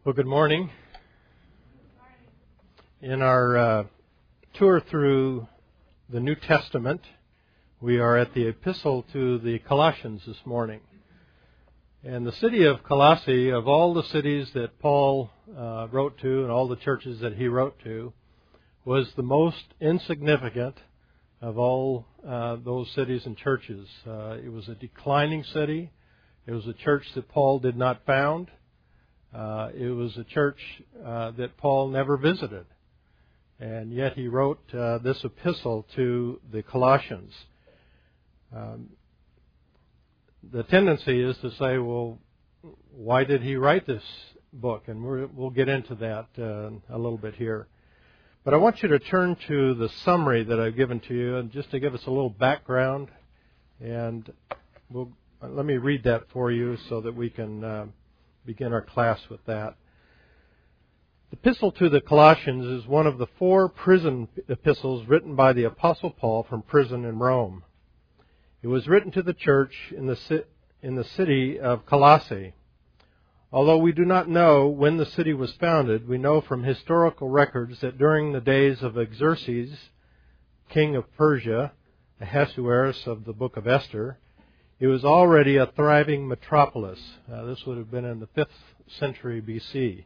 Well, good morning. In our tour through the New Testament, we are at the epistle to the Colossians this morning. And the city of Colossae, of all the cities that Paul wrote to and all the churches that he wrote to, was the most insignificant of all those cities and churches. It was a declining city. It was a church that Paul did not found. It was a church that Paul never visited. And yet he wrote this epistle to the Colossians. The tendency is to say, well, why did he write this book? And we'll get into that a little bit here. But I want you to turn to the summary that I've given to you, and just to give us a little background. And let me read that for you so that we can begin our class with that. The Epistle to the Colossians is one of the 4 prison epistles written by the Apostle Paul from prison in Rome. It was written to the church in the city of Colossae. Although we do not know when the city was founded, we know from historical records that during the days of Xerxes, king of Persia, Ahasuerus of the book of Esther, it was already a thriving metropolis. This would have been in the 5th century BC.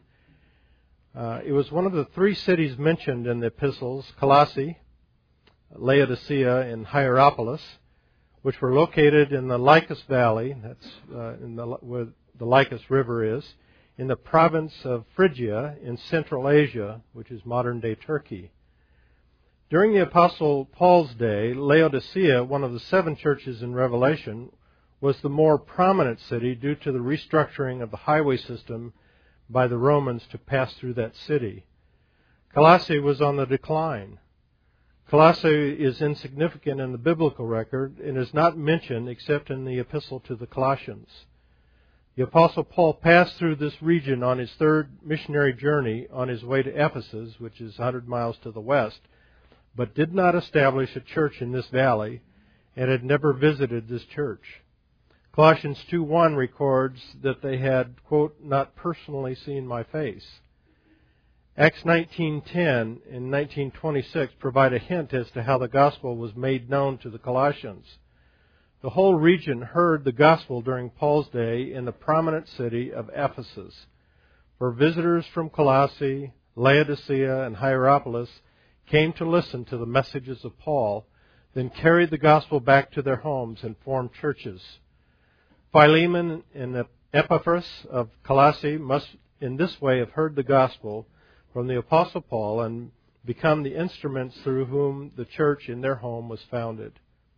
It was one of the 3 cities mentioned in the epistles, Colossae, Laodicea, and Hierapolis, which were located in the Lycus Valley, that's where the Lycus River is, in the province of Phrygia in Central Asia, which is modern-day Turkey. During the Apostle Paul's day, Laodicea, one of the 7 churches in Revelation, was the more prominent city due to the restructuring of the highway system by the Romans to pass through that city. Colossae was on the decline. Colossae is insignificant in the biblical record and is not mentioned except in the epistle to the Colossians. The Apostle Paul passed through this region on his 3rd missionary journey on his way to Ephesus, which is 100 miles to the west, but did not establish a church in this valley and had never visited this church. Colossians 2:1 records that they had, quote, not personally seen my face. Acts 19:10 and 19:26 provide a hint as to how the gospel was made known to the Colossians. The whole region heard the gospel during Paul's day in the prominent city of Ephesus. For visitors from Colossae, Laodicea, and Hierapolis came to listen to the messages of Paul, then carried the gospel back to their homes and formed churches. Philemon and Epaphras of Colossae must in this way have heard the gospel from the Apostle Paul and become the instruments through whom the church in their home was founded.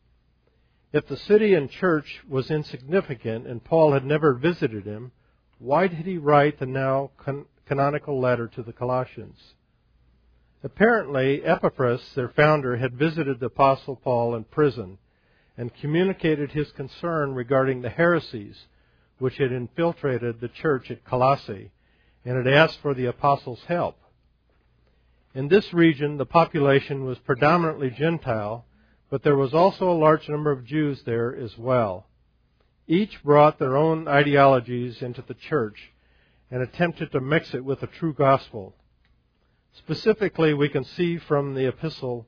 If the city and church was insignificant and Paul had never visited him, why did he write the now canonical letter to the Colossians? Apparently, Epaphras, their founder, had visited the Apostle Paul in prison and communicated his concern regarding the heresies which had infiltrated the church at Colossae and had asked for the apostles' help. In this region, the population was predominantly Gentile, but there was also a large number of Jews there as well. Each brought their own ideologies into the church and attempted to mix it with the true gospel. Specifically, we can see from the epistle's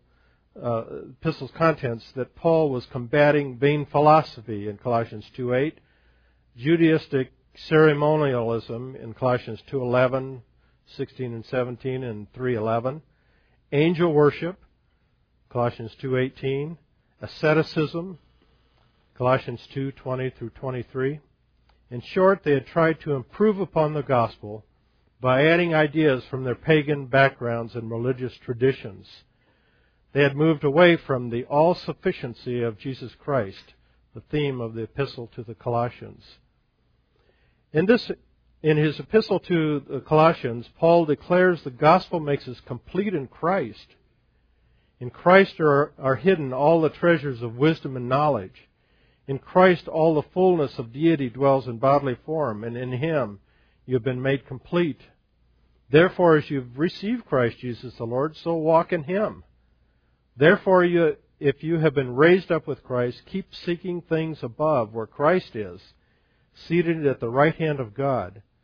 contents that Paul was combating vain philosophy in Colossians 2:8, Judaistic ceremonialism in Colossians 2:11, 16 and 17, and 3:11, angel worship, Colossians 2:18, asceticism, Colossians 2:20 through 23. In short, they had tried to improve upon the gospel by adding ideas from their pagan backgrounds and religious traditions. They had moved away from the all-sufficiency of Jesus Christ, the theme of the epistle to the Colossians. In his epistle to the Colossians, Paul declares the gospel makes us complete in Christ. In Christ are hidden all the treasures of wisdom and knowledge. In Christ all the fullness of deity dwells in bodily form, and in Him you have been made complete. Therefore, as you've received Christ Jesus the Lord, so walk in Him. Therefore, if you have been raised up with Christ, keep seeking things above where Christ is, seated at the right hand of God.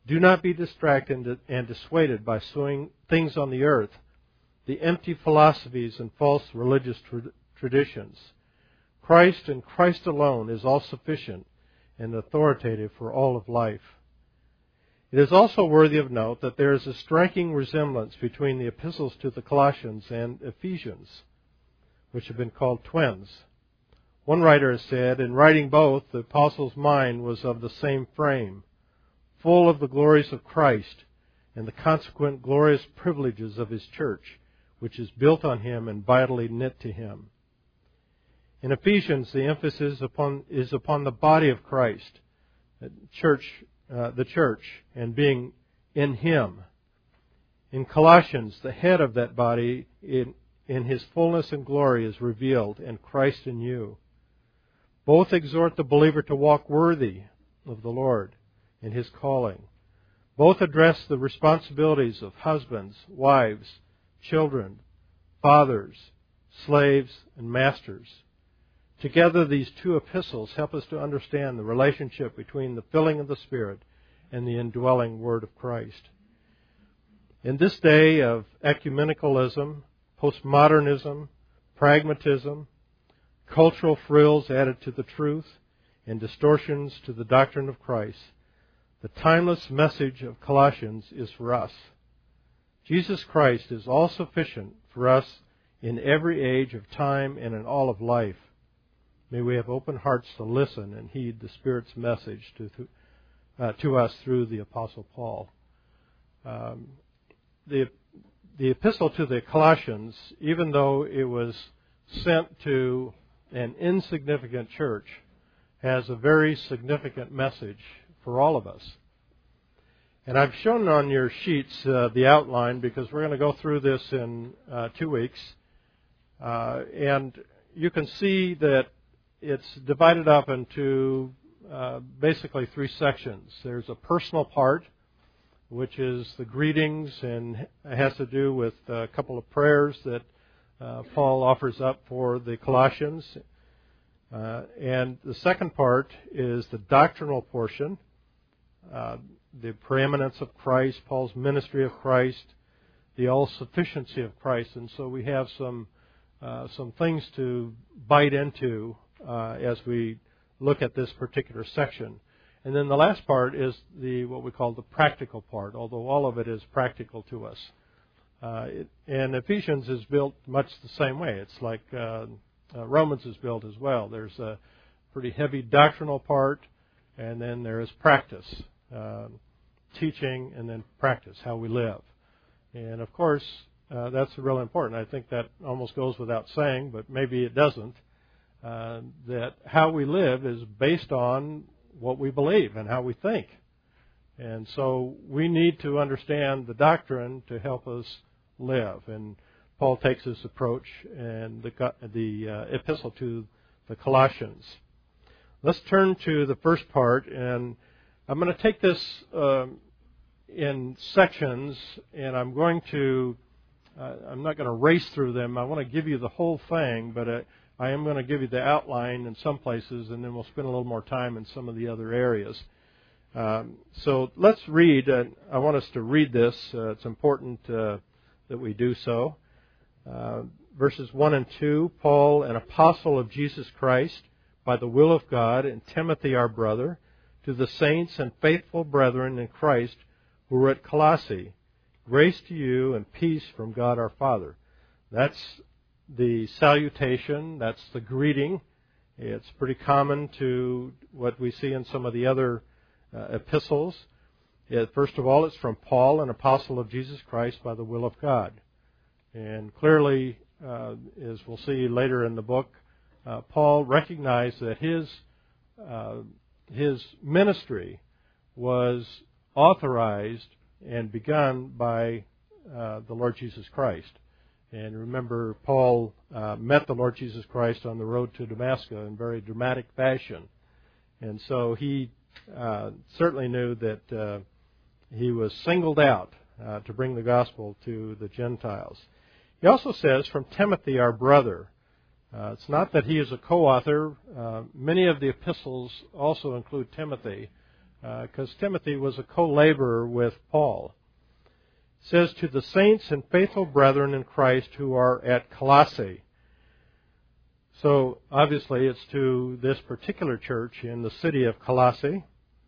Do not be distracted and dissuaded by things on the earth, the empty philosophies and false religious traditions. Christ and Christ alone is all sufficient and authoritative for all of life. It is also worthy of note that there is a striking resemblance between the epistles to the Colossians and Ephesians, which have been called twins. One writer has said, in writing both, the apostle's mind was of the same frame, full of the glories of Christ and the consequent glorious privileges of His church, which is built on Him and vitally knit to Him. In Ephesians, the emphasis is upon the body of Christ, the church, and being in Him. In Colossians, the head of that body in His fullness and glory is revealed, and Christ in you. Both exhort the believer to walk worthy of the Lord in His calling. Both address the responsibilities of husbands, wives, children, fathers, slaves, and masters. Together, these two epistles help us to understand the relationship between the filling of the Spirit and the indwelling Word of Christ. In this day of ecumenicalism, postmodernism, pragmatism, cultural frills added to the truth, and distortions to the doctrine of Christ, the timeless message of Colossians is for us. Jesus Christ is all sufficient for us in every age of time and in all of life. May we have open hearts to listen and heed the Spirit's message to us through the Apostle Paul. The epistle to the Colossians, even though it was sent to an insignificant church, has a very significant message for all of us. And I've shown on your sheets the outline because we're going to go through this in 2 weeks. And you can see that it's divided up into basically 3 sections. There's a personal part, which is the greetings, and it has to do with a couple of prayers that Paul offers up for the Colossians. And the second part is the doctrinal portion, the preeminence of Christ, Paul's ministry of Christ, the all-sufficiency of Christ. And so we have some things to bite into as we look at this particular section. And then the last part is what we call the practical part, although all of it is practical to us. And Ephesians is built much the same way. It's like Romans is built as well. There's a pretty heavy doctrinal part, and then there is practice, teaching, and then practice, how we live. And of course, that's really important. I think that almost goes without saying, but maybe it doesn't. That how we live is based on what we believe and how we think. And so we need to understand the doctrine to help us live. And Paul takes this approach in the epistle to the Colossians. Let's turn to the first part, and I'm going to take this in sections, and I'm not going to race through them. I want to give you the whole thing, but I am going to give you the outline in some places, and then we'll spend a little more time in some of the other areas. So let's read. I want us to read this. It's important that we do so. Verses 1 and 2, Paul, an apostle of Jesus Christ, by the will of God, and Timothy, our brother, to the saints and faithful brethren in Christ who are at Colossae, grace to you and peace from God our Father. That's the salutation, that's the greeting. It's pretty common to what we see in some of the other epistles. First of all, it's from Paul, an apostle of Jesus Christ by the will of God. And clearly, as we'll see later in the book, Paul recognized that his ministry was authorized and begun by the Lord Jesus Christ. And remember, Paul met the Lord Jesus Christ on the road to Damascus in very dramatic fashion. And so he certainly knew that he was singled out to bring the gospel to the Gentiles. He also says, from Timothy, our brother. It's not that he is a co-author. Many of the epistles also include Timothy. because Timothy was a co-laborer with Paul. It says, to the saints and faithful brethren in Christ who are at Colossae. So, obviously, it's to this particular church in the city of Colossae.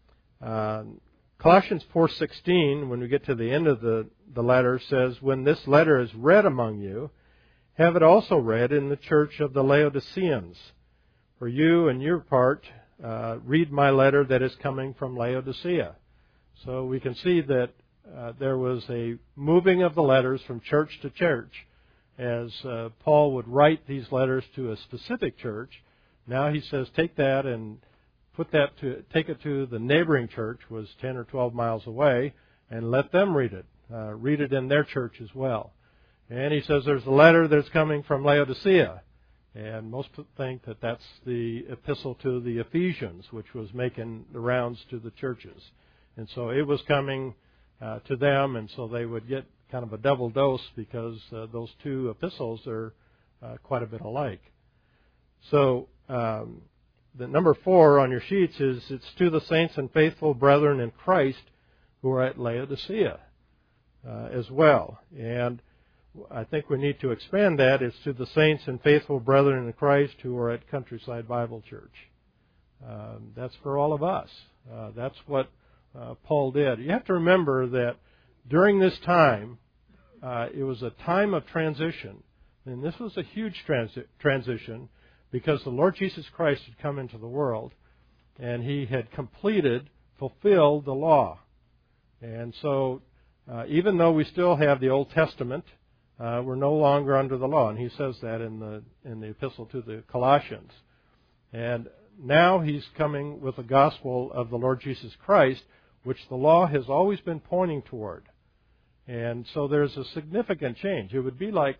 Colossians 4:16, when we get to the end of the letter, says, when this letter is read among you, have it also read in the church of the Laodiceans. For you and your part, read my letter that is coming from Laodicea. So we can see that there was a moving of the letters from church to church. As Paul would write these letters to a specific church, now he says, take that and take it to the neighboring church, was 10 or 12 miles away, and let them read it. Read it in their church as well. And he says there's a letter that's coming from Laodicea. And most think that that's the epistle to the Ephesians, which was making the rounds to the churches. And so it was coming to them, and so they would get kind of a double dose because those two epistles are quite a bit alike. So the number 4 on your sheets is, it's to the saints and faithful brethren in Christ who are at Laodicea as well. And I think we need to expand that. It's to the saints and faithful brethren in Christ who are at Countryside Bible Church. That's for all of us. That's what Paul did. You have to remember that during this time, it was a time of transition. And this was a huge transition because the Lord Jesus Christ had come into the world and He had fulfilled the law. And so even though we still have the Old Testament, we're no longer under the law, and he says that in the epistle to the Colossians. And now he's coming with the gospel of the Lord Jesus Christ, which the law has always been pointing toward. And so there's a significant change. It would be like,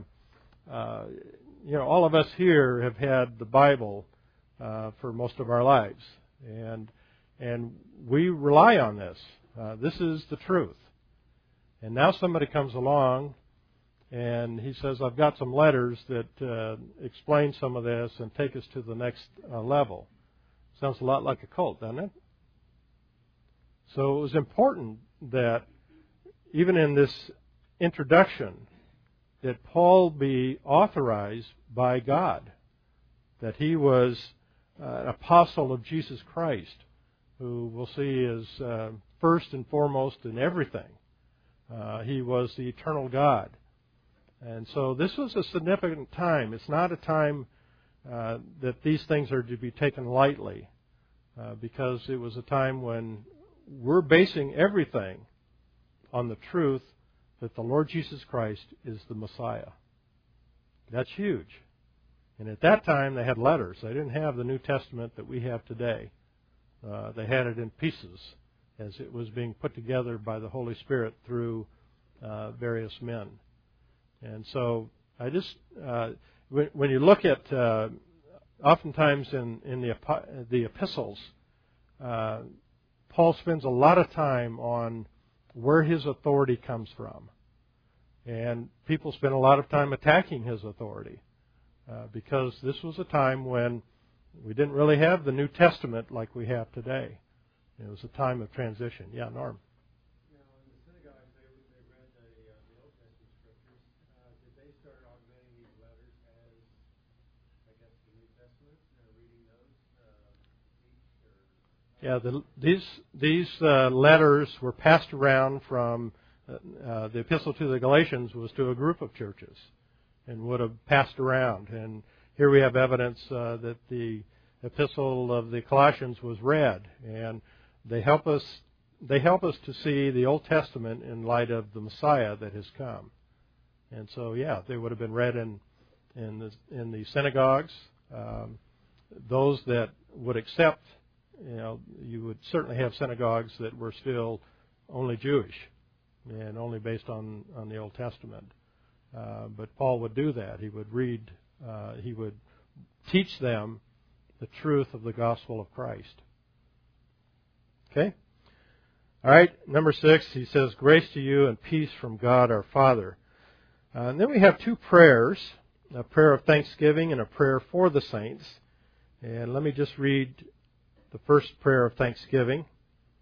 all of us here have had the Bible for most of our lives, and we rely on this. This is the truth. And now somebody comes along and he says, I've got some letters that explain some of this and take us to the next level. Sounds a lot like a cult, doesn't it? So it was important that even in this introduction, that Paul be authorized by God, that he was an apostle of Jesus Christ, who we'll see is first and foremost in everything. He was the eternal God. And so this was a significant time. It's not a time that these things are to be taken lightly, because it was a time when we're basing everything on the truth that the Lord Jesus Christ is the Messiah. That's huge. And at that time, they had letters. They didn't have the New Testament that we have today. They had it in pieces as it was being put together by the Holy Spirit through various men. And so I just, when you look at, oftentimes in the epistles, Paul spends a lot of time on where his authority comes from. And people spend a lot of time attacking his authority, because this was a time when we didn't really have the New Testament like we have today. It was a time of transition. Yeah, Norm. Yeah, these letters were passed around from the epistle to the Galatians was to a group of churches and would have passed around. And here we have evidence that the epistle of the Colossians was read, and they help us to see the Old Testament in light of the Messiah that has come. And so, yeah, they would have been read in the synagogues. Those that would accept. You would certainly have synagogues that were still only Jewish and only based on the Old Testament. But Paul would do that. He would teach them the truth of the gospel of Christ. Okay? All right, number 6, he says, grace to you and peace from God our Father. And then we have two prayers, a prayer of thanksgiving and a prayer for the saints. And let me just read the first prayer of thanksgiving.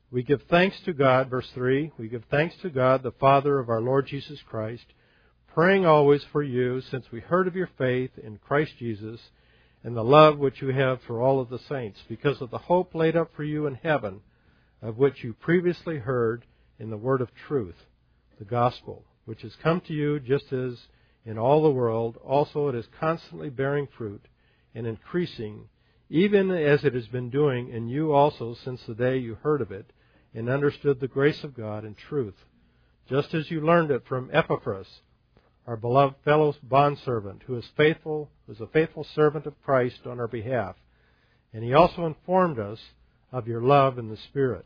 We give thanks to God, verse 3, we give thanks to God, the Father of our Lord Jesus Christ, praying always for you, since we heard of your faith in Christ Jesus and the love which you have for all of the saints, because of the hope laid up for you in heaven, of which you previously heard in the word of truth, the gospel, which has come to you just as in all the world. Also it is constantly bearing fruit and increasing, even as it has been doing in you also since the day you heard of it and understood the grace of God in truth, just as you learned it from Epaphras, our beloved fellow bondservant, who is a faithful servant of Christ on our behalf. And he also informed us of your love in the Spirit.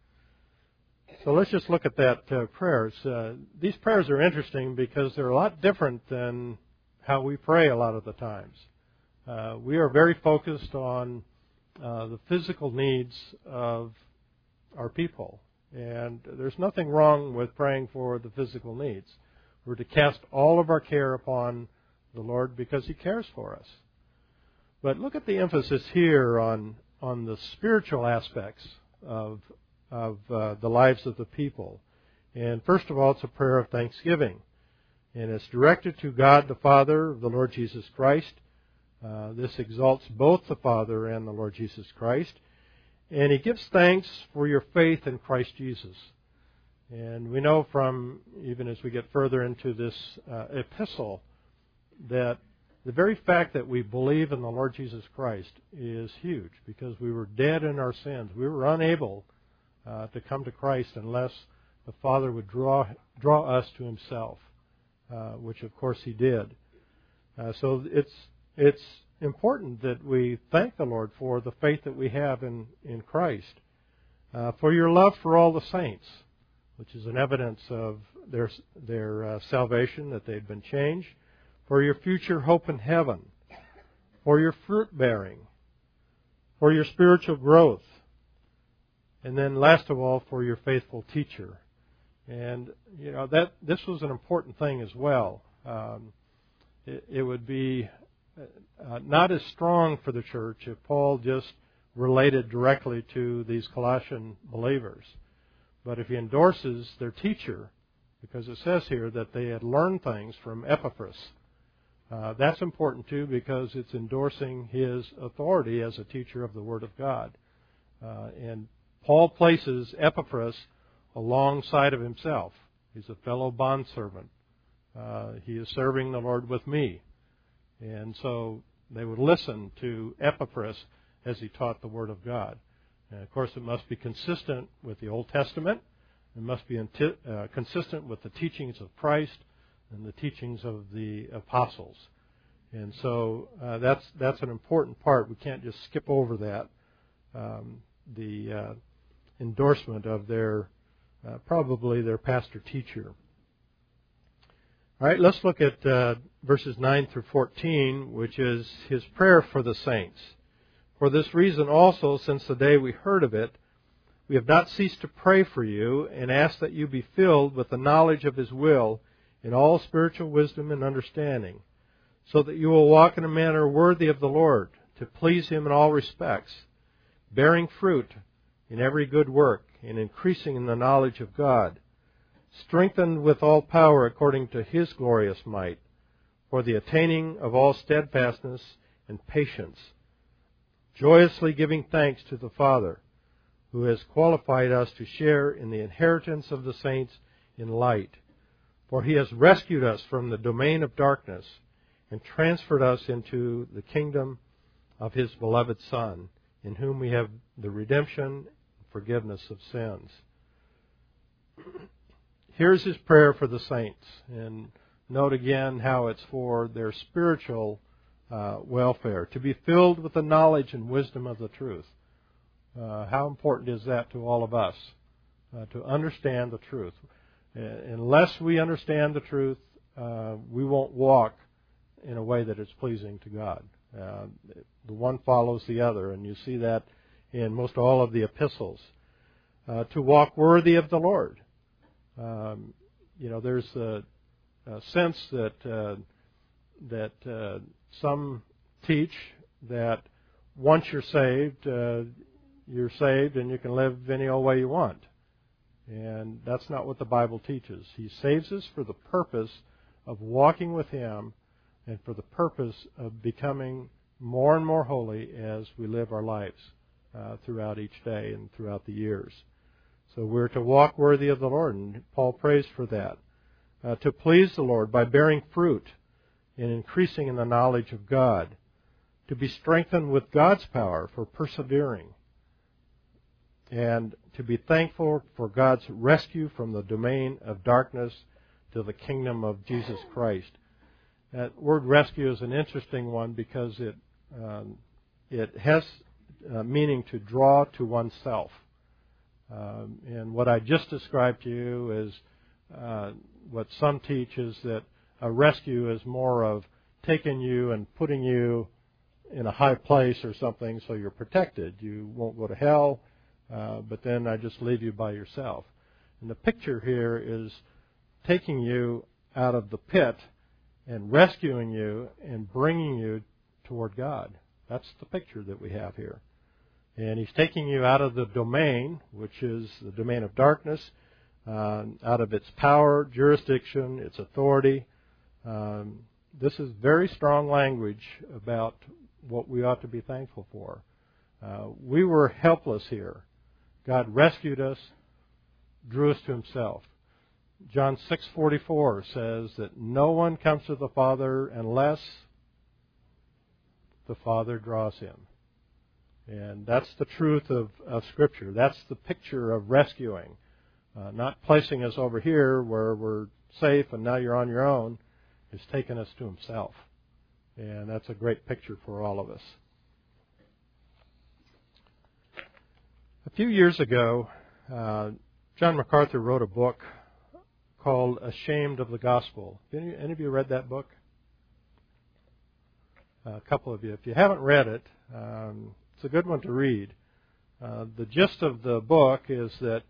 So let's just look at that prayers. These prayers are interesting because they're a lot different than how we pray a lot of the times. We are very focused on the physical needs of our people. And there's nothing wrong with praying for the physical needs. We're to cast all of our care upon the Lord because He cares for us. But look at the emphasis here on the spiritual aspects of the lives of the people. And first of all, it's a prayer of thanksgiving. And it's directed to God the Father of the Lord Jesus Christ. This exalts both the Father and the Lord Jesus Christ. And He gives thanks for your faith in Christ Jesus. And we know from, even as we get further into this epistle, that the very fact that we believe in the Lord Jesus Christ is huge, because we were dead in our sins. We were unable to come to Christ unless the Father would draw us to Himself, which of course He did. So it's important that we thank the Lord for the faith that we have in Christ, for your love for all the saints, which is an evidence of their salvation, that they've been changed, for your future hope in heaven, for your fruit bearing, for your spiritual growth, and then last of all, for your faithful teacher. And that this was an important thing as well. It would be not as strong for the church if Paul just related directly to these Colossian believers. But if he endorses their teacher, because it says here that they had learned things from Epaphras, that's important too, because it's endorsing his authority as a teacher of the Word of God. And Paul places Epaphras alongside of himself. He's a fellow bondservant. He is serving the Lord with me. And so they would listen to Epaphras as he taught the Word of God. And of course, it must be consistent with the Old Testament. It must be consistent with the teachings of Christ and the teachings of the apostles. And so that's an important part. We can't just skip over that. The endorsement of probably their pastor teacher. All right, let's look at verses 9 through 14, which is his prayer for the saints. For this reason also, since the day we heard of it, we have not ceased to pray for you and ask that you be filled with the knowledge of His will in all spiritual wisdom and understanding, so that you will walk in a manner worthy of the Lord, to please Him in all respects, bearing fruit in every good work and increasing in the knowledge of God, strengthened with all power according to His glorious might, for the attaining of all steadfastness and patience, joyously giving thanks to the Father, who has qualified us to share in the inheritance of the saints in light. For He has rescued us from the domain of darkness and transferred us into the kingdom of His beloved Son, in whom we have the redemption and forgiveness of sins. Here's his prayer for the saints. And note again how it's for their spiritual welfare, to be filled with the knowledge and wisdom of the truth. How important is that to all of us, to understand the truth? Unless we understand the truth, we won't walk in a way that is pleasing to God. The one follows the other, and you see that in most all of the epistles. To walk worthy of the Lord. There's a sense that some teach that once you're saved, you're saved and you can live any old way you want. And that's not what the Bible teaches. He saves us for the purpose of walking with Him and for the purpose of becoming more and more holy as we live our lives throughout each day and throughout the years. So we're to walk worthy of the Lord, and Paul prays for that. To please the Lord by bearing fruit and increasing in the knowledge of God. To be strengthened with God's power for persevering. And to be thankful for God's rescue from the domain of darkness to the kingdom of Jesus Christ. That word rescue is an interesting one because it has meaning to draw to oneself. And what I just described to you is what some teach is that a rescue is more of taking you and putting you in a high place or something so you're protected. You won't go to hell, but then I just leave you by yourself. And the picture here is taking you out of the pit and rescuing you and bringing you toward God. That's the picture that we have here. And He's taking you out of the domain, which is the domain of darkness, out of its power, jurisdiction, its authority. This is very strong language about what we ought to be thankful for. We were helpless here. God rescued us, drew us to Himself. John 6:44 says that no one comes to the Father unless the Father draws him. And that's the truth of Scripture. That's the picture of rescuing. Not placing us over here where we're safe and now you're on your own. He's taken us to Himself. And that's a great picture for all of us. A few years ago, John MacArthur wrote a book called Ashamed of the Gospel. Any of you read that book? A couple of you. If you haven't read it, it's a good one to read. The gist of the book is that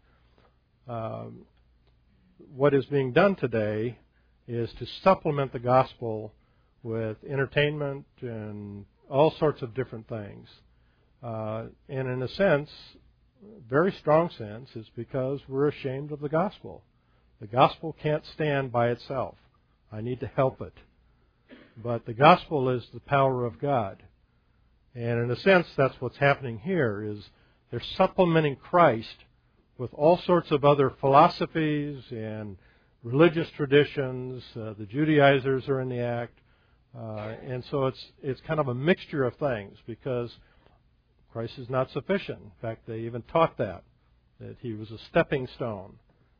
what is being done today is to supplement the gospel with entertainment and all sorts of different things. And in a sense, very strong sense, is because we're ashamed of the gospel. The gospel can't stand by itself. I need to help it. But the gospel is the power of God. And in a sense, that's what's happening here, is they're supplementing Christ with all sorts of other philosophies and religious traditions. The Judaizers are in the act. And so it's kind of a mixture of things because Christ is not sufficient. In fact, they even taught that He was a stepping stone,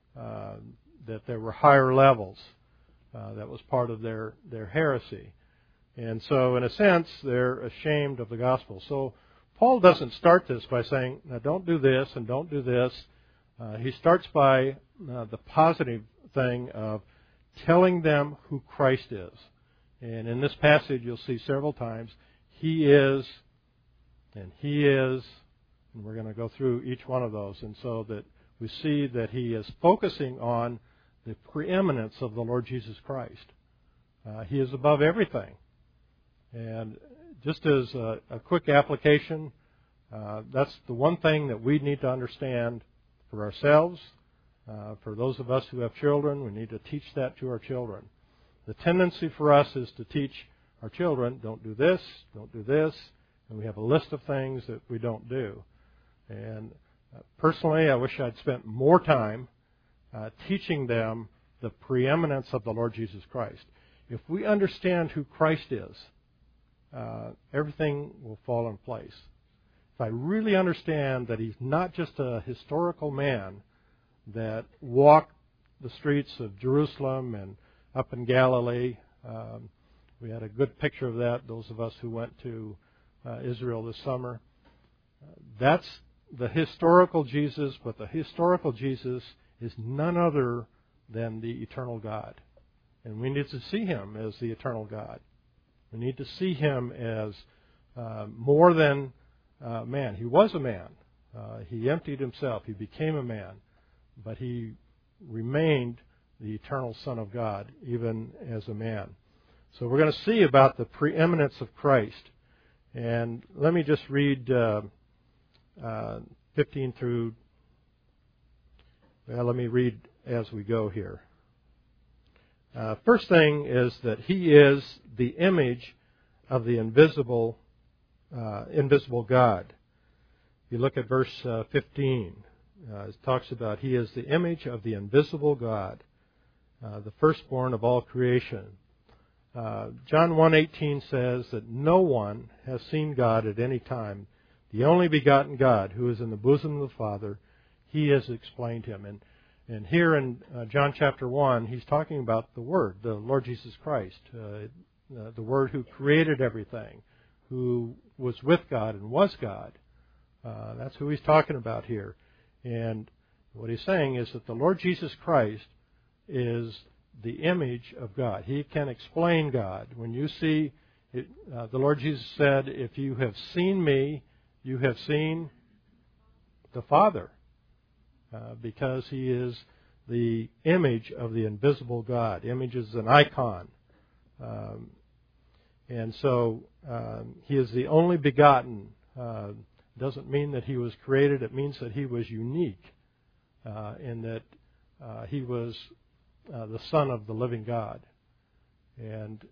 that there were higher levels. That was part of their heresy. And so, in a sense, they're ashamed of the gospel. So, Paul doesn't start this by saying, now don't do this and don't do this. He starts by the positive thing of telling them who Christ is. And in this passage, you'll see several times, He is, and He is, and we're going to go through each one of those. And so that we see that he is focusing on the preeminence of the Lord Jesus Christ. He is above everything. And just as a quick application, that's the one thing that we need to understand for ourselves. For those of us who have children, we need to teach that to our children. The tendency for us is to teach our children, don't do this, and we have a list of things that we don't do. And personally, I wish I'd spent more time teaching them the preeminence of the Lord Jesus Christ. If we understand who Christ is, everything will fall in place. If I really understand that He's not just a historical man that walked the streets of Jerusalem and up in Galilee, we had a good picture of that, those of us who went to Israel this summer. That's the historical Jesus, but the historical Jesus is none other than the eternal God. And we need to see Him as the eternal God. We need to see Him as more than man. He was a man. He emptied Himself. He became a man. But He remained the eternal Son of God, even as a man. So we're going to see about the preeminence of Christ. And let me just read 15 through, well, let me read as we go here. First thing is that he is the image of the invisible God. You look at verse 15. It talks about he is the image of the invisible God, the firstborn of all creation. John 1:18 says that no one has seen God at any time. The only begotten God, who is in the bosom of the Father, he has explained him. And here in John chapter 1, he's talking about the Word, the Lord Jesus Christ, the Word who created everything, who was with God and was God. That's who he's talking about here. And what he's saying is that the Lord Jesus Christ is the image of God. He can explain God. When you see, it, the Lord Jesus said, if you have seen me, you have seen the Father, because he is the image of the invisible God. Image is an icon. And so he is the only begotten. Doesn't mean that he was created. It means that he was unique in that he was the Son of the living God. And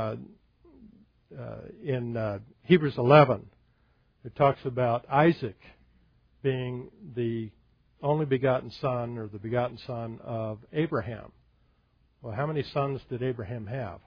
in Hebrews 11, it talks about Isaac being the only begotten son, or the begotten son of Abraham. Well, how many sons did Abraham have?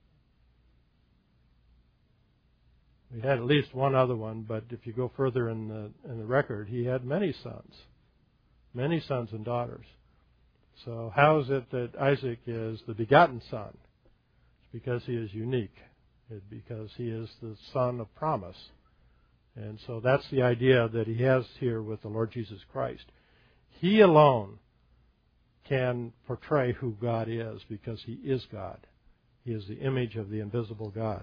He had at least one other one, but if you go further in the record, he had many sons and daughters. So how is it that Isaac is the begotten son? It's because he is unique. It's because he is the son of promise. And so that's the idea that he has here with the Lord Jesus Christ. He alone can portray who God is, because he is God. He is the image of the invisible God.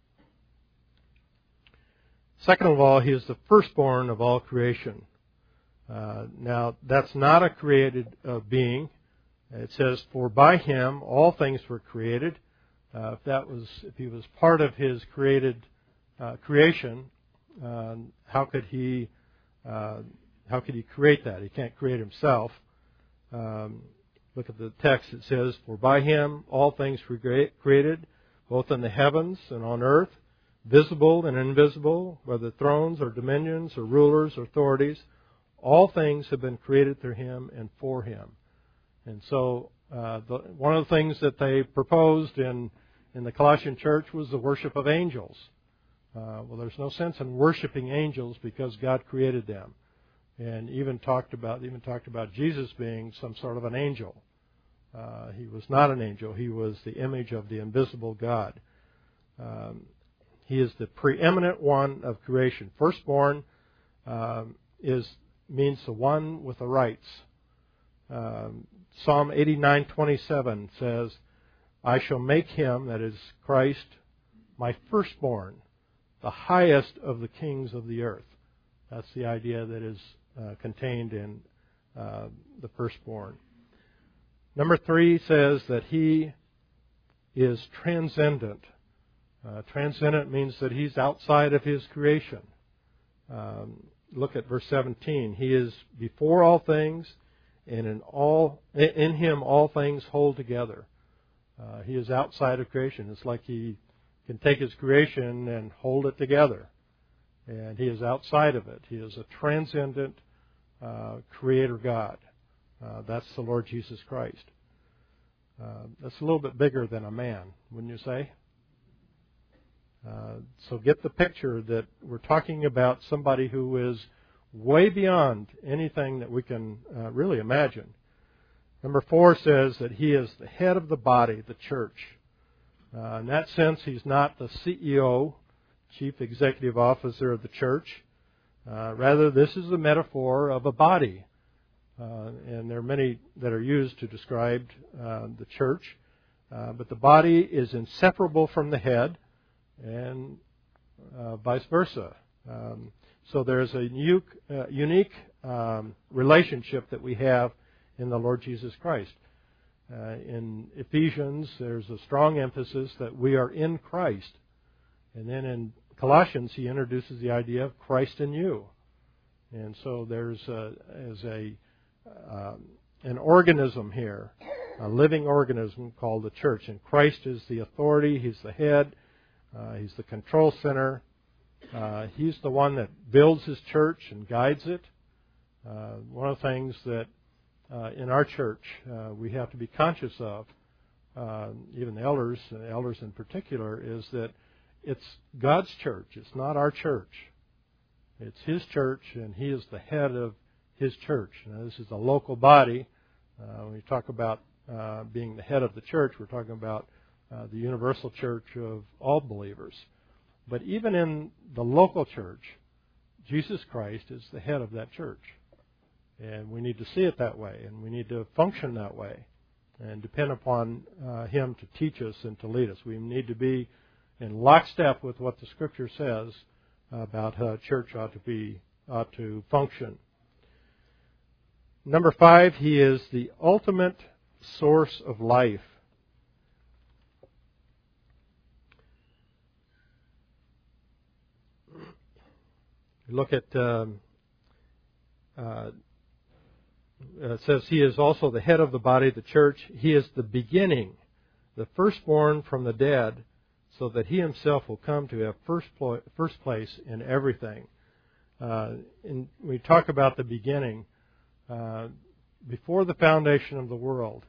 Second of all, he is the firstborn of all creation. Now, that's not a created being. It says, "For by him all things were created." If he was part of his created creation, how could he create that? He can't create himself. Look at the text. It says, "For by him all things were created, both in the heavens and on earth, visible and invisible, whether thrones or dominions or rulers or authorities. All things have been created through him and for him." And so one of the things that they proposed in the Colossian church was the worship of angels. Well, there's no sense in worshiping angels because God created them, and even talked about Jesus being some sort of an angel. He was not an angel. He was the image of the invisible God. He is the preeminent one of creation. Firstborn means the one with the rights. Psalm 89:27 says, "I shall make him," that is Christ, "my firstborn, the highest of the kings of the earth." That's the idea that is contained in the firstborn. Number 3 says that he is transcendent. Transcendent means that he's outside of his creation. Look at verse 17. "He is before all things, and in him all things hold together." He is outside of creation. It's like he can take his creation and hold it together. And he is outside of it. He is a transcendent creator God. That's the Lord Jesus Christ. That's a little bit bigger than a man, wouldn't you say? So get the picture that we're talking about somebody who is way beyond anything that we can really imagine. Number 4 says that he is the head of the body, the church. In that sense, he's not the CEO, chief executive officer of the church. Rather, this is a metaphor of a body. And there are many that are used to describe the church. But the body is inseparable from the head, and vice versa. So there's a unique relationship that we have in the Lord Jesus Christ. In Ephesians, there's a strong emphasis that we are in Christ. And then in Colossians, he introduces the idea of Christ in you. And so there's an organism here, a living organism called the church. And Christ is the authority. He's the head. He's the control center. He's the one that builds His church and guides it. One of the things that in our church we have to be conscious of, even the elders in particular, is that it's God's church. It's not our church. It's His church, and He is the head of His church. Now, this is a local body. When we talk about being the head of the church, we're talking about the universal church of all believers. But even in the local church, Jesus Christ is the head of that church. And we need to see it that way, and we need to function that way, and depend upon Him to teach us and to lead us. We need to be in lockstep with what the Scripture says about how a church ought to function. Number 5, He is the ultimate source of life. Look at it says He is also the head of the body, the church. He is the beginning, the firstborn from the dead, so that He Himself will come to have first place in everything. And we talk about the beginning. Before the foundation of the world,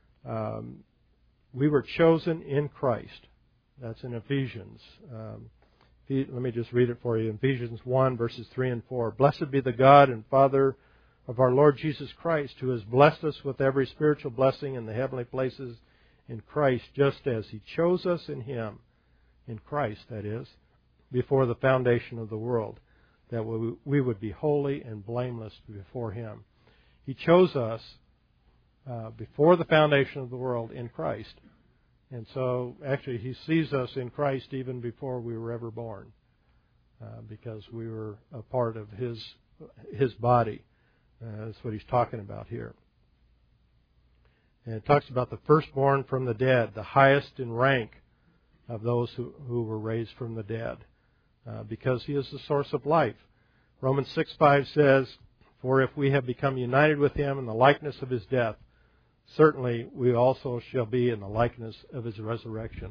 we were chosen in Christ. That's in Ephesians. Let me just read it for you. Ephesians 1, verses 3 and 4. Blessed be the God and Father of our Lord Jesus Christ, who has blessed us with every spiritual blessing in the heavenly places in Christ, just as He chose us in Him, in Christ, that is, before the foundation of the world, that we would be holy and blameless before Him. He chose us before the foundation of the world in Christ. And so, actually, He sees us in Christ even before we were ever born, because we were a part of His body. That's what He's talking about here. And it talks about the firstborn from the dead, the highest in rank of those who were raised from the dead, because He is the source of life. Romans 6:5 says, "For if we have become united with Him in the likeness of His death, certainly we also shall be in the likeness of His resurrection."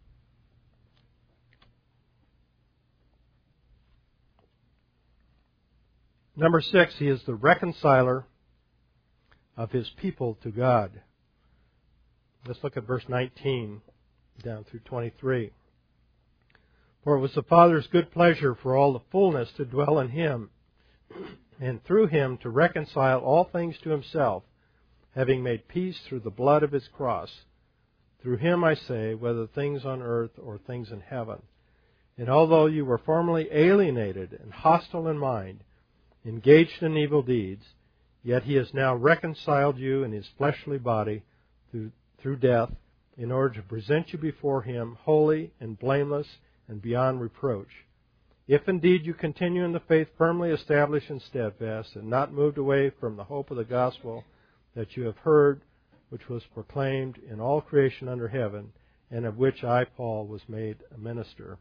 Number 6, He is the reconciler of His people to God. Let's look at verse 19 down through 23. For it was the Father's good pleasure for all the fullness to dwell in Him, and through Him to reconcile all things to Himself, having made peace through the blood of His cross. Through Him, I say, whether things on earth or things in heaven. And although you were formerly alienated and hostile in mind, engaged in evil deeds, yet He has now reconciled you in His fleshly body through death, in order to present you before Him holy and blameless and beyond reproach. If indeed you continue in the faith firmly established and steadfast, and not moved away from the hope of the gospel that you have heard, which was proclaimed in all creation under heaven, and of which I, Paul, was made a minister.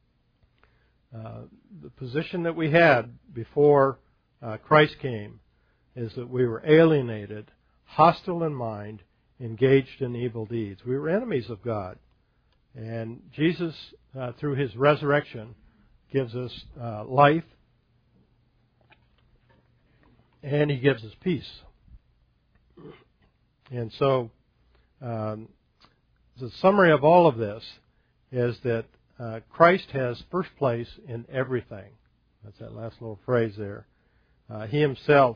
The position that we had before Christ came is that we were alienated, hostile in mind, engaged in evil deeds. We were enemies of God. And Jesus, through His resurrection, gives us life, and He gives us peace. And so, the summary of all of this is that Christ has first place in everything. That's that last little phrase there. He Himself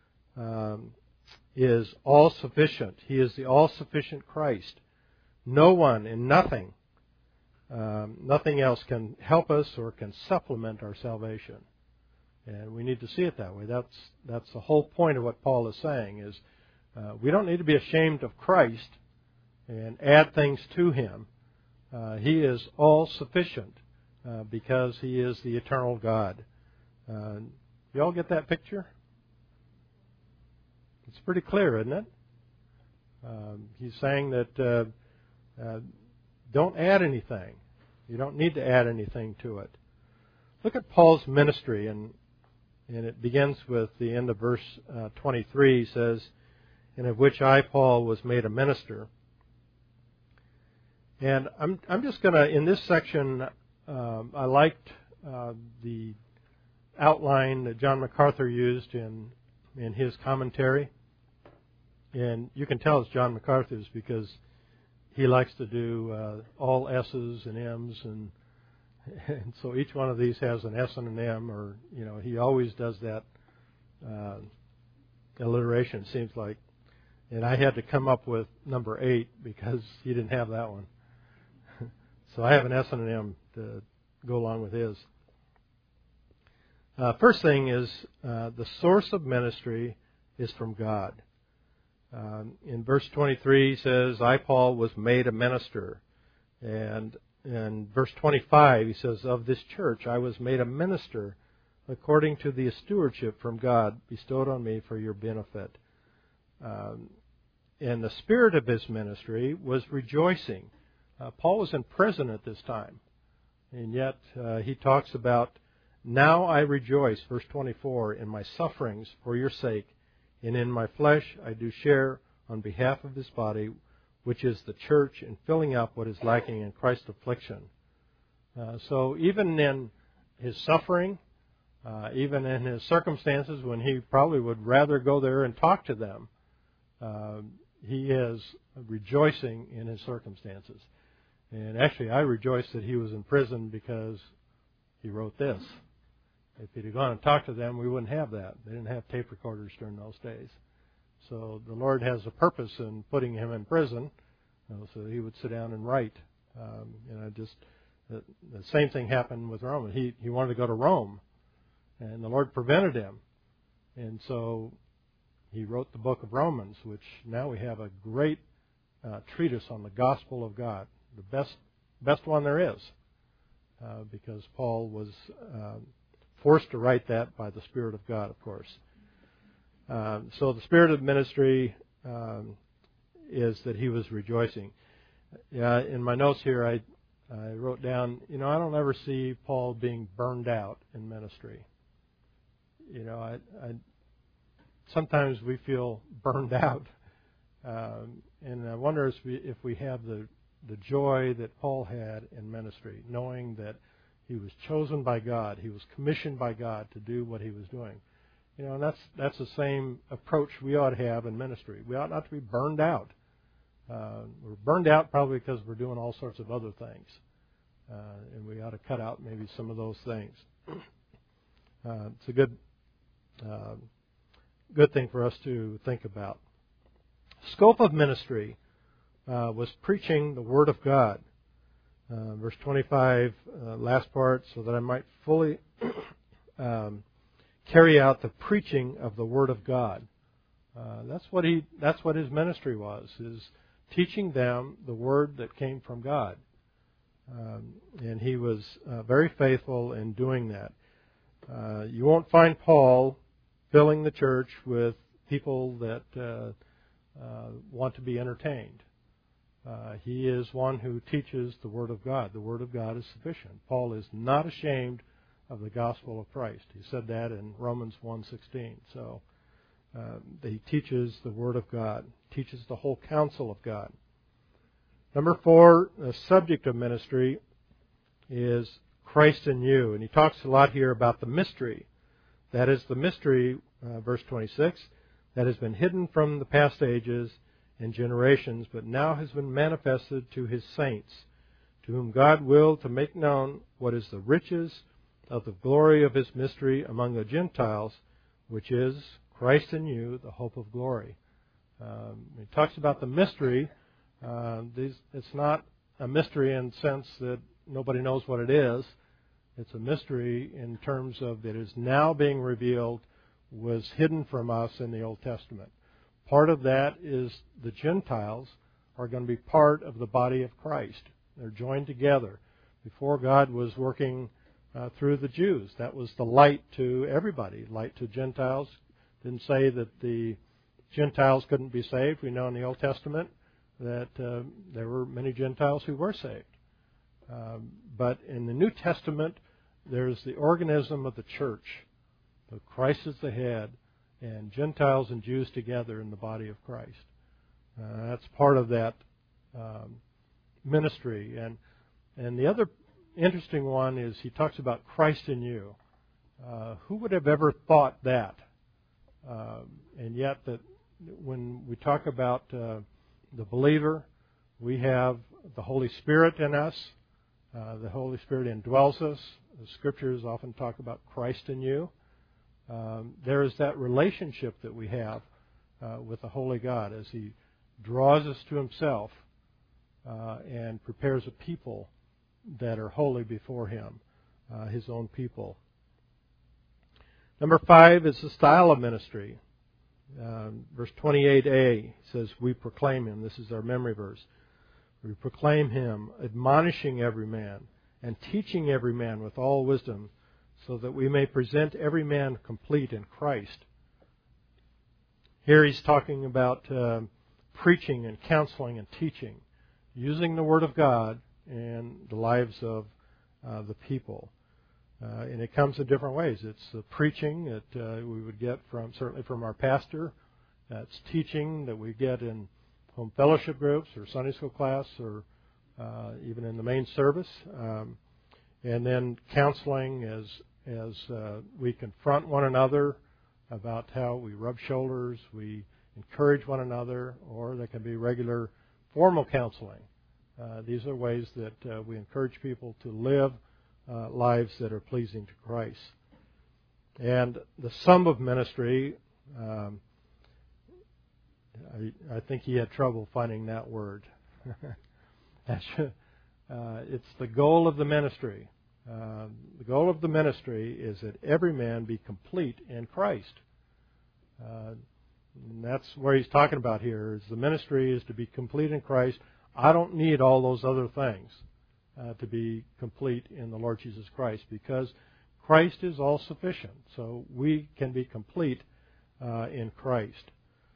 is all-sufficient. He is the all-sufficient Christ. No one and nothing else can help us or can supplement our salvation. And we need to see it that way. That's the whole point of what Paul is saying, is we don't need to be ashamed of Christ and add things to Him. He is all-sufficient because He is the eternal God. You all get that picture? It's pretty clear, isn't it? He's saying that don't add anything. You don't need to add anything to it. Look at Paul's ministry in And it begins with the end of verse 23, says, "And of which I, Paul, was made a minister." And I'm just going to, in this section, I liked the outline that John MacArthur used in his commentary. And you can tell it's John MacArthur's because he likes to do all S's and M's, and so each one of these has an S and an M, or, he always does that alliteration, it seems like. And I had to come up with number 8 because he didn't have that one. So I have an S and an M to go along with his. First thing is the source of ministry is from God. In verse 23 he says, "I, Paul, was made a minister." And in verse 25 he says, "Of this church I was made a minister according to the stewardship from God bestowed on me for your benefit." And the spirit of his ministry was rejoicing. Paul was in prison at this time. And yet he talks about, "Now I rejoice," verse 24, "in my sufferings for your sake, and in my flesh I do share on behalf of his body, which is the church, in filling up what is lacking in Christ's affliction." So even in his suffering, even in his circumstances when he probably would rather go there and talk to them, he is rejoicing in his circumstances. And actually, I rejoice that he was in prison because he wrote this. If he'd have gone and talked to them, we wouldn't have that. They didn't have tape recorders during those days. So the Lord has a purpose in putting him in prison, so that he would sit down and write. The same thing happened with Rome. He wanted to go to Rome, and the Lord prevented him. And so he wrote the book of Romans, which now we have a great treatise on the gospel of God, the best one there is, because Paul was forced to write that by the Spirit of God, of course. So the spirit of ministry is that he was rejoicing. In my notes here, I wrote down, I don't ever see Paul being burned out in ministry. Sometimes we feel burned out, and I wonder if we have the joy that Paul had in ministry, knowing that he was chosen by God, he was commissioned by God to do what he was doing. And that's the same approach we ought to have in ministry. We ought not to be burned out. We're burned out probably because we're doing all sorts of other things, and we ought to cut out maybe some of those things. It's a good thing for us to think about. Scope of ministry was preaching the Word of God. Verse 25, last part, "so that I might fully carry out the preaching of the Word of God." That's what his ministry was, is teaching them the Word that came from God. And he was very faithful in doing that. You won't find Paul filling the church with people that want to be entertained. He is one who teaches the Word of God. The Word of God is sufficient. Paul is not ashamed of the gospel of Christ. He said that in Romans 1:16. So he teaches the Word of God, teaches the whole counsel of God. Number 4, the subject of ministry is Christ in you. And he talks a lot here about the mystery. That is the mystery, verse 26, that has been hidden from the past ages and generations, but now has been manifested to his saints, to whom God willed to make known what is the riches of the glory of his mystery among the Gentiles, which is Christ in you, the hope of glory. He talks about the mystery. It's not a mystery in the sense that nobody knows what it is. It's a mystery in terms of it is now being revealed, was hidden from us in the Old Testament. Part of that is the Gentiles are going to be part of the body of Christ. They're joined together. Before, God was working through the Jews. That was the light to everybody, light to Gentiles. Didn't say that the Gentiles couldn't be saved. We know in the Old Testament that there were many Gentiles who were saved. But in the New Testament, there's the organism of the church. But Christ is the head, and Gentiles and Jews together in the body of Christ. That's part of that ministry. And the other interesting one is he talks about Christ in you. Who would have ever thought that? And yet that when we talk about the believer, we have the Holy Spirit in us. The Holy Spirit indwells us. The Scriptures often talk about Christ in you. There is that relationship that we have with the Holy God as He draws us to Himself and prepares a people that are holy before Him, His own people. Number 5 is the style of ministry. Verse 28a says, we proclaim Him. This is our memory verse. We proclaim Him, admonishing every man and teaching every man with all wisdom, so that we may present every man complete in Christ. Here he's talking about preaching and counseling and teaching, using the Word of God in the lives of the people. And it comes in different ways. It's the preaching that we would get certainly from our pastor. It's teaching that we get in home fellowship groups or Sunday school class or even in the main service. And then counseling as we confront one another about how we rub shoulders, we encourage one another, or there can be regular formal counseling. These are ways that we encourage people to live lives that are pleasing to Christ. And the sum of ministry, I think he had trouble finding that word. It's the goal of the ministry. The goal of the ministry is that every man be complete in Christ. And that's where he's talking about here, is the ministry is to be complete in Christ. I don't need all those other things to be complete in the Lord Jesus Christ, because Christ is all sufficient. So we can be complete in Christ.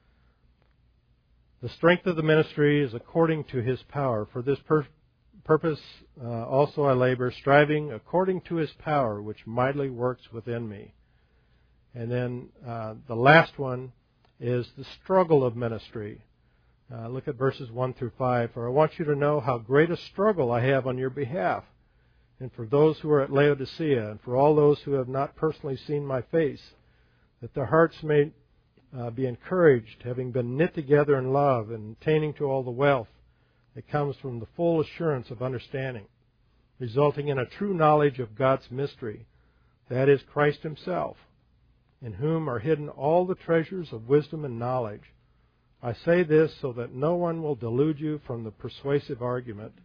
The strength of the ministry is according to His power. For this purpose also I labor, striving according to His power, which mightily works within me. And then the last one is the struggle of ministry. Look at verses 1 through 5. For I want you to know how great a struggle I have on your behalf, and for those who are at Laodicea, and for all those who have not personally seen my face, that their hearts may be encouraged, having been knit together in love, and attaining to all the wealth that comes from the full assurance of understanding, resulting in a true knowledge of God's mystery, that is Christ Himself, in whom are hidden all the treasures of wisdom and knowledge. I say this so that no one will delude you from the persuasive argument,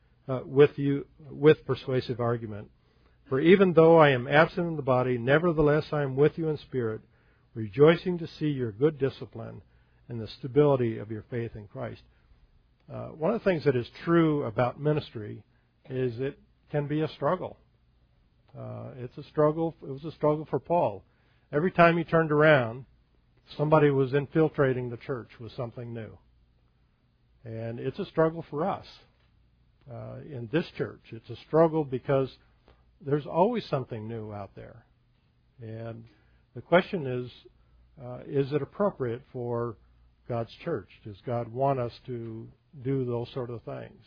with persuasive argument. For even though I am absent in the body, nevertheless I am with you in spirit, rejoicing to see your good discipline and the stability of your faith in Christ. One of the things that is true about ministry is it can be a struggle. It's a struggle. It was a struggle for Paul. Every time he turned around, somebody was infiltrating the church with something new. And it's a struggle for us in this church. It's a struggle because there's always something new out there. And the question is it appropriate for God's church? Does God want us to do those sort of things?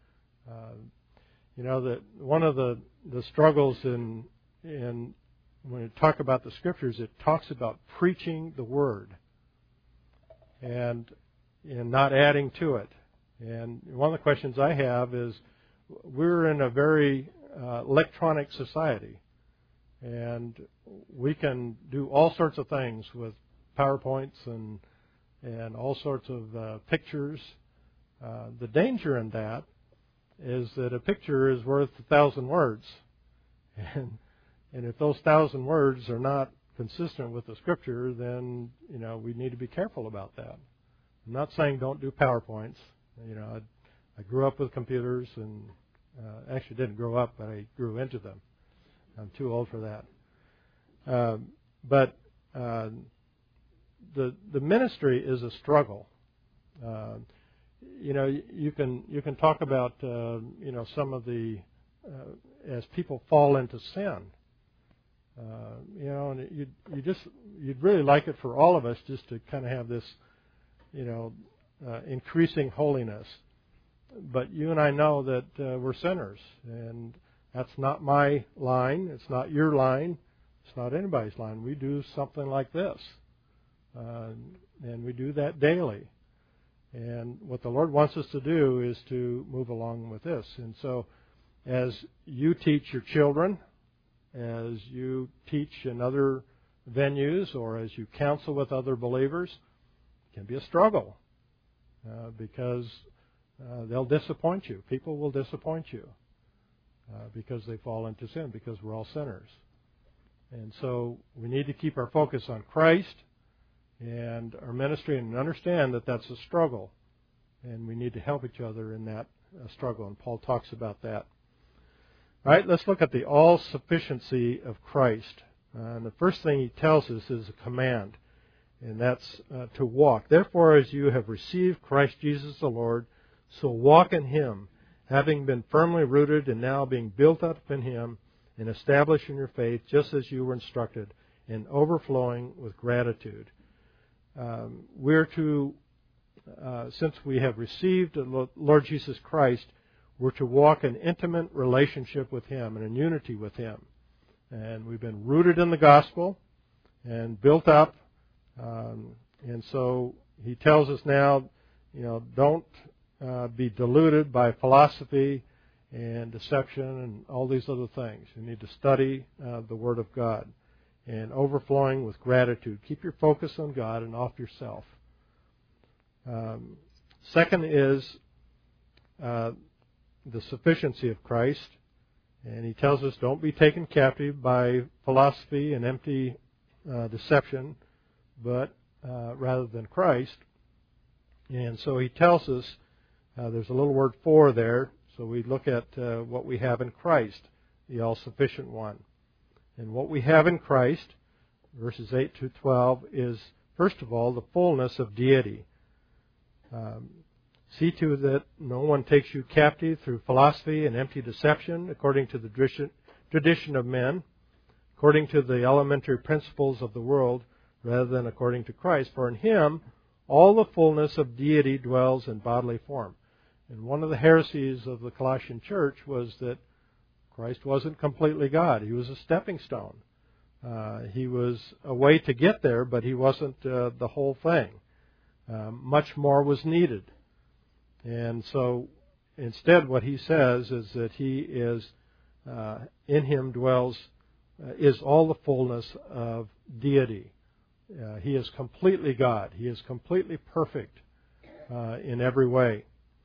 That one of the struggles in when we talk about the Scriptures, it talks about preaching the Word and not adding to it. And one of the questions I have is, we're in a very electronic society, and we can do all sorts of things with PowerPoints and all sorts of pictures. The danger in that is that a picture is worth 1,000 words. And if those 1,000 words are not consistent with the Scripture, then, we need to be careful about that. I'm not saying don't do PowerPoints. I grew up with computers, and actually didn't grow up, but I grew into them. I'm too old for that. But the ministry is a struggle. You can talk about some of the as people fall into sin. And you'd really like it for all of us just to kind of have this, increasing holiness. But you and I know that we're sinners, and that's not my line. It's not your line. It's not anybody's line. We do something like this, and we do that daily. And what the Lord wants us to do is to move along with this. And so as you teach your children, as you teach in other venues, or as you counsel with other believers, it can be a struggle because they'll disappoint you. People will disappoint you because they fall into sin, because we're all sinners. And so we need to keep our focus on Christ and our ministry and understand that that's a struggle. And we need to help each other in that struggle. And Paul talks about that. All right, let's look at the all-sufficiency of Christ. And the first thing he tells us is a command, and that's to walk. Therefore, as you have received Christ Jesus the Lord, so walk in Him, having been firmly rooted and now being built up in Him and established in your faith, just as you were instructed, and overflowing with gratitude. We're to, since we have received the Lord Jesus Christ, we're to walk in intimate relationship with Him and in unity with Him. And we've been rooted in the gospel and built up. And so he tells us now, don't be deluded by philosophy and deception and all these other things. You need to study the Word of God. And overflowing with gratitude. Keep your focus on God and off yourself. Second is the sufficiency of Christ. And he tells us don't be taken captive by philosophy and empty deception, but rather than Christ. And so he tells us, there's a little word for there, so we look at what we have in Christ, the all-sufficient one. And what we have in Christ, verses 8 to 12, is, first of all, the fullness of deity. See to it that no one takes you captive through philosophy and empty deception, according to the tradition of men, according to the elementary principles of the world, rather than according to Christ. For in Him all the fullness of deity dwells in bodily form. And one of the heresies of the Colossian church was that Christ wasn't completely God. He was a stepping stone. He was a way to get there, but He wasn't the whole thing. Much more was needed. And so instead what he says is that He is, in Him dwells, is all the fullness of deity. He is completely God. He is completely perfect in every way.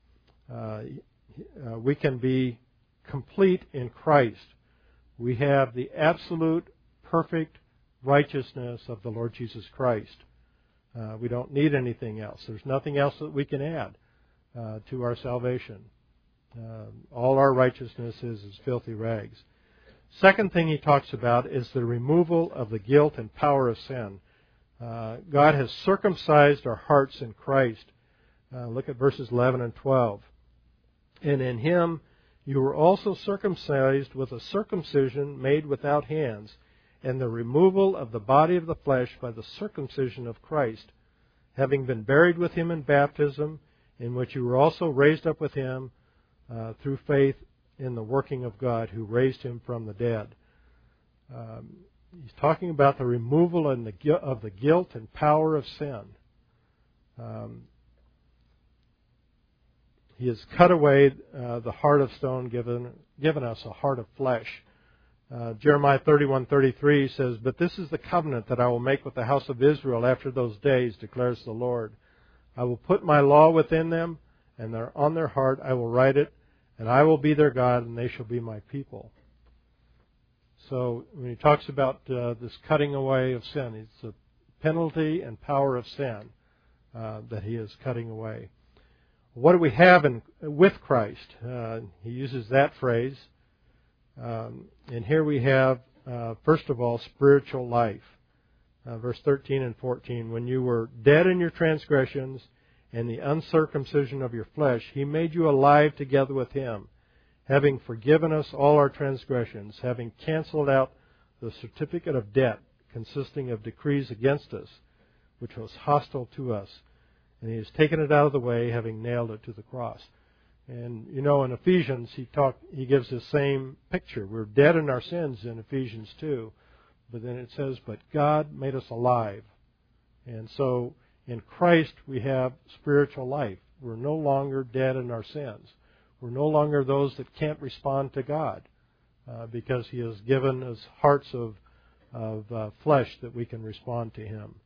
We can be complete in Christ. We have the absolute perfect righteousness of the Lord Jesus Christ. We don't need anything else. There's nothing else that we can add to our salvation. All our righteousness is as filthy rags. Second thing he talks about is the removal of the guilt and power of sin. God has circumcised our hearts in Christ. Look at verses 11 and 12. And in Him you were also circumcised with a circumcision made without hands, and the removal of the body of the flesh by the circumcision of Christ, having been buried with Him in baptism, in which you were also raised up with Him through faith in the working of God who raised Him from the dead. He's talking about the removal of the guilt and power of sin. He has cut away the heart of stone, given us a heart of flesh. Jeremiah 31:33 says, "But this is the covenant that I will make with the house of Israel after those days, declares the Lord. I will put my law within them, and on their heart I will write it, and I will be their God, and they shall be my people." So when he talks about this cutting away of sin, it's the penalty and power of sin that he is cutting away. What do we have with Christ? He uses that phrase. And here we have, first of all, spiritual life. Verse 13 and 14, "When you were dead in your transgressions and the uncircumcision of your flesh, He made you alive together with Him, having forgiven us all our transgressions, having canceled out the certificate of debt consisting of decrees against us, which was hostile to us. And He has taken it out of the way, having nailed it to the cross. And you know, in Ephesians, he gives the same picture. We're dead in our sins in Ephesians 2. But then it says, but God made us alive. And so in Christ we have spiritual life. We're no longer dead in our sins. We're no longer those that can't respond to God because He has given us hearts of flesh that we can respond to Him.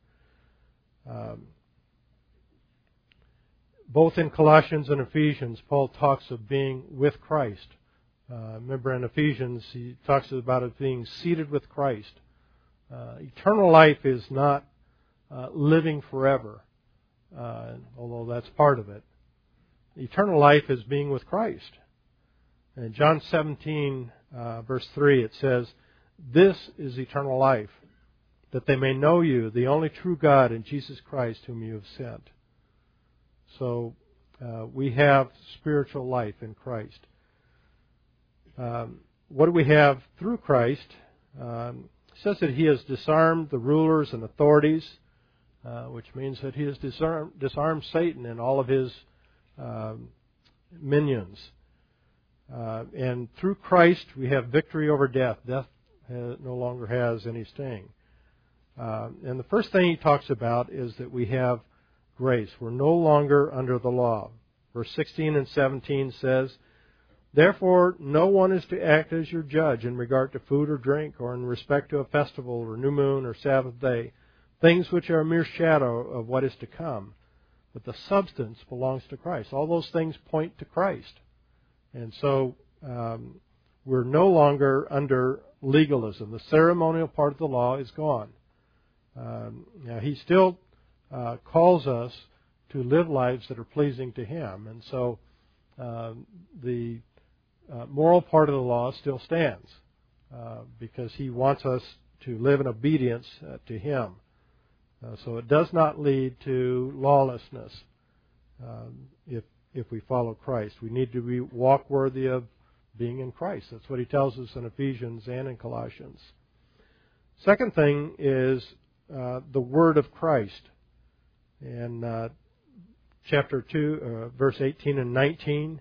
Both in Colossians and Ephesians, Paul talks of being with Christ. Remember in Ephesians, he talks about it being seated with Christ. Eternal life is not living forever, although that's part of it. Eternal life is being with Christ. In John 17, verse 3, it says, "This is eternal life, that they may know you, the only true God, and Jesus Christ, whom you have sent." So we have spiritual life in Christ. What do we have through Christ? It says that He has disarmed the rulers and authorities, which means that He has disarmed Satan and all of his minions. And through Christ we have victory over death. Death no longer has any sting. And the first thing he talks about is that we have grace. We're no longer under the law. Verse 16 and 17 says, "Therefore no one is to act as your judge in regard to food or drink, or in respect to a festival or new moon or Sabbath day, things which are a mere shadow of what is to come. But the substance belongs to Christ." All those things point to Christ. And so we're no longer under legalism. The ceremonial part of the law is gone. Now He still calls us to live lives that are pleasing to Him. And so the moral part of the law still stands because He wants us to live in obedience to Him. So it does not lead to lawlessness if we follow Christ. We need to walk worthy of being in Christ. That's what he tells us in Ephesians and in Colossians. Second thing is the Word of Christ. In chapter 2, verse 18 and 19,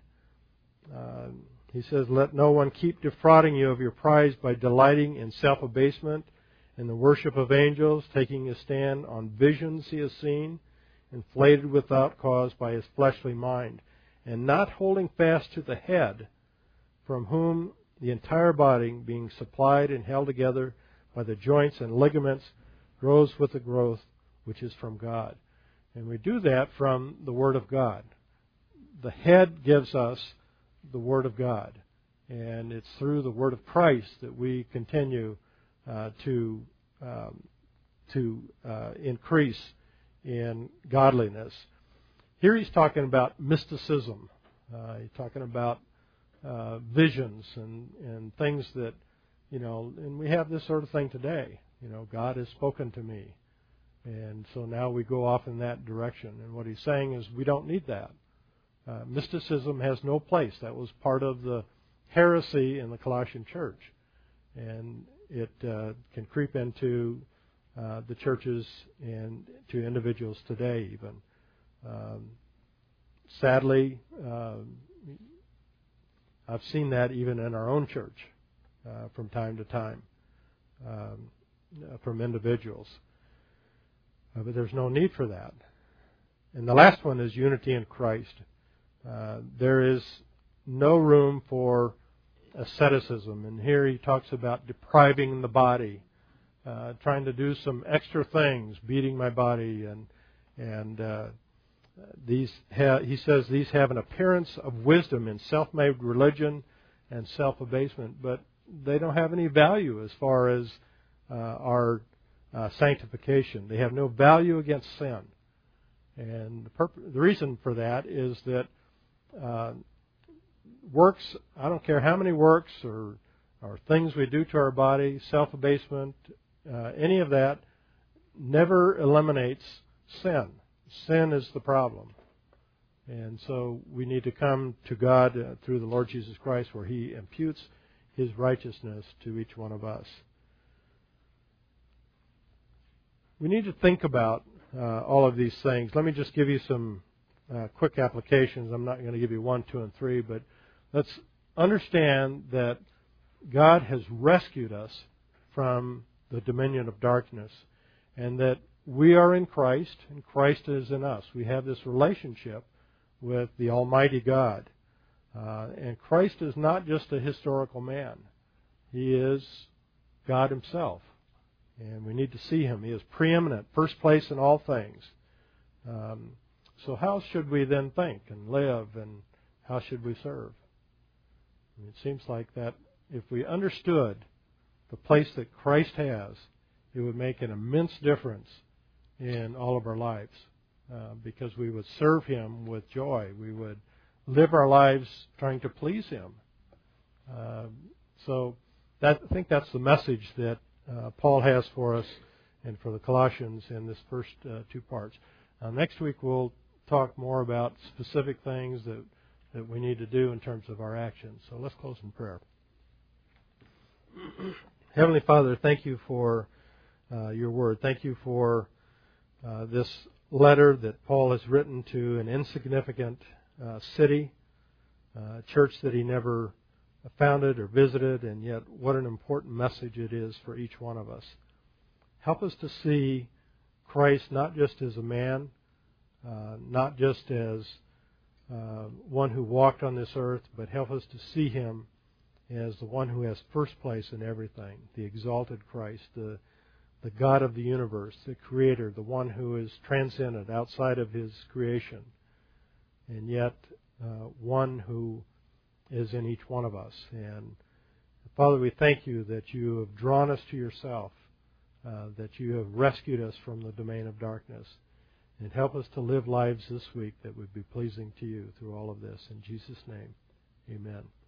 he says, "Let no one keep defrauding you of your prize by delighting in self-abasement, in the worship of angels, taking a stand on visions he has seen, inflated without cause by his fleshly mind, and not holding fast to the head, from whom the entire body, being supplied and held together by the joints and ligaments, grows with the growth which is from God." And we do that from the Word of God. The head gives us the Word of God. And it's through the Word of Christ that we continue to increase in godliness. Here he's talking about mysticism. He's talking about visions and things that, and we have this sort of thing today. God has spoken to me. And so now we go off in that direction. And what he's saying is we don't need that. Mysticism has no place. That was part of the heresy in the Colossian church. And it can creep into the churches and to individuals today even. Sadly, I've seen that even in our own church from time to time from individuals. But there's no need for that. And the last one is unity in Christ. There is no room for asceticism. And here he talks about depriving the body, trying to do some extra things, beating my body. And he says these have an appearance of wisdom in self-made religion and self-abasement, but they don't have any value as far as our sanctification. They have no value against sin. And the reason for that is that works, I don't care how many works or things we do to our body, self-abasement, any of that never eliminates sin. Sin is the problem. And so we need to come to God through the Lord Jesus Christ, where He imputes His righteousness to each one of us. we need to think about all of these things. Let me just give you some quick applications. I'm not going to give you 1, 2, and 3, but let's understand that God has rescued us from the dominion of darkness, and that we are in Christ, and Christ is in us. We have this relationship with the Almighty God. And Christ is not just a historical man. He is God Himself. And we need to see Him. He is preeminent, first place in all things. So how should we then think and live, and how should we serve? It seems like that if we understood the place that Christ has, it would make an immense difference in all of our lives, because we would serve Him with joy. We would live our lives trying to please Him. So I think that's the message that Paul has for us and for the Colossians in this first 2 parts. Next week we'll talk more about specific things that we need to do in terms of our actions. So let's close in prayer. Heavenly Father, thank you for your word. Thank you for this letter that Paul has written to an insignificant city, a church that he never founded or visited, and yet what an important message it is for each one of us. Help us to see Christ not just as a man, not just as one who walked on this earth, but help us to see Him as the one who has first place in everything, the exalted Christ, the God of the universe, the Creator, the one who is transcendent outside of His creation, and yet one who is in each one of us. And Father, we thank you that you have drawn us to yourself, that you have rescued us from the domain of darkness, and help us to live lives this week that would be pleasing to you through all of this. In Jesus' name, amen.